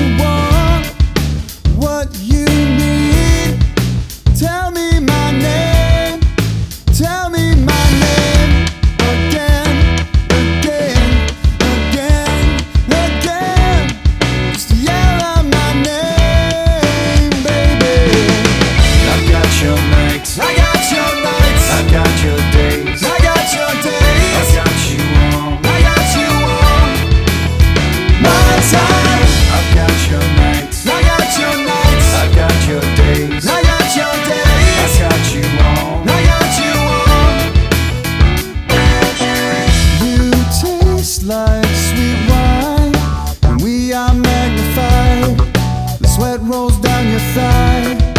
want, what you need. Tell me my name, tell me my name again, again, again, again. Just yell out my name, baby. I've got your nights, I got your nights, I've got your days, I got your days, I've got you on I got you on my time. I've got your nights, I got your nights, I've got your days, I got your days, I've got you on I got you on. You taste like sweet wine, and we are magnified. The sweat rolls down your thigh.